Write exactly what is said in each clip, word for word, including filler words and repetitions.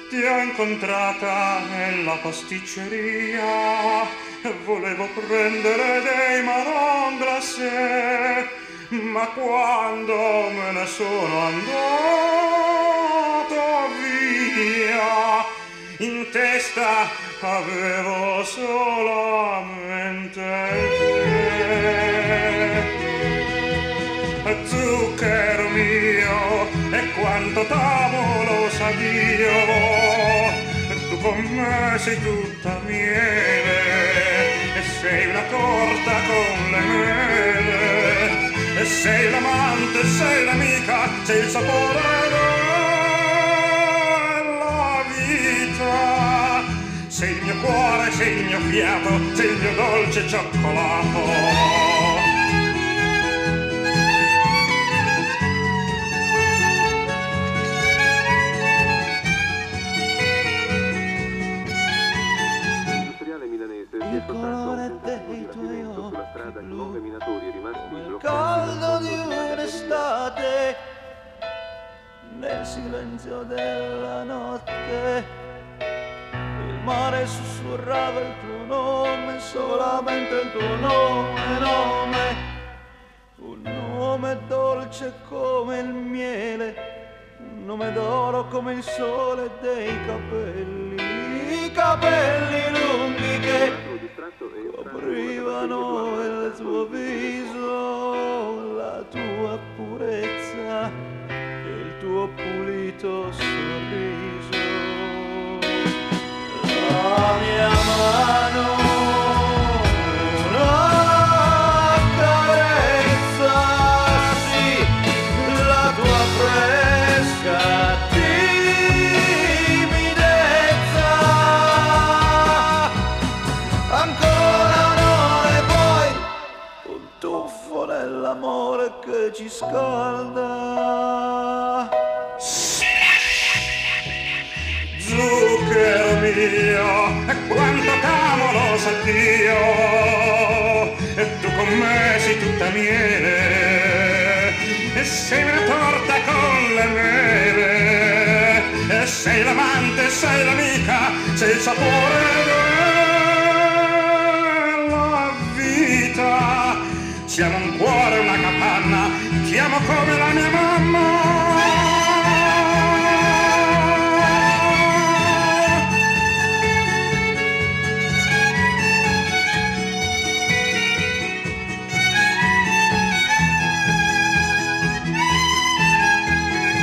Ti ho incontrata nella pasticceria, volevo prendere dei marron glacé, ma quando me ne sono andato via, in testa avevo solamente te. Zucchero mio, e quanto t'amo lo sa Dio, tu con me sei tutta miele, e sei una torta con le mele, e sei l'amante, sei l'amica, sei il sapore della vita, sei il mio cuore, sei il mio fiato, sei il mio dolce cioccolato. Il colore dei tuoi occhi blu, come il caldo di un'estate, nel silenzio della notte, il mare sussurrava il tuo nome, solamente il tuo nome, nome, un nome dolce come il miele, un nome d'oro come il sole dei capelli, i capelli lunghi che coprivano il tuo viso, la tua purezza e il tuo pulito sorriso. La mia mano, una carezza, sì, la tua fresca timidezza, ancora un'ora e poi un tuffo nell'amore che ci scalda. Zucchero mio, e quanto t'amo lo sa Dio, e tu con me sei tutta miele, e sei una torta con le mele, e sei l'amante, sei l'amica, sei il sapore della vita. Siamo un cuore, una capanna, ti amo come la mia mamma.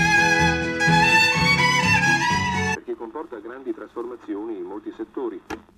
Comporta grandi trasformazioni in molti settori.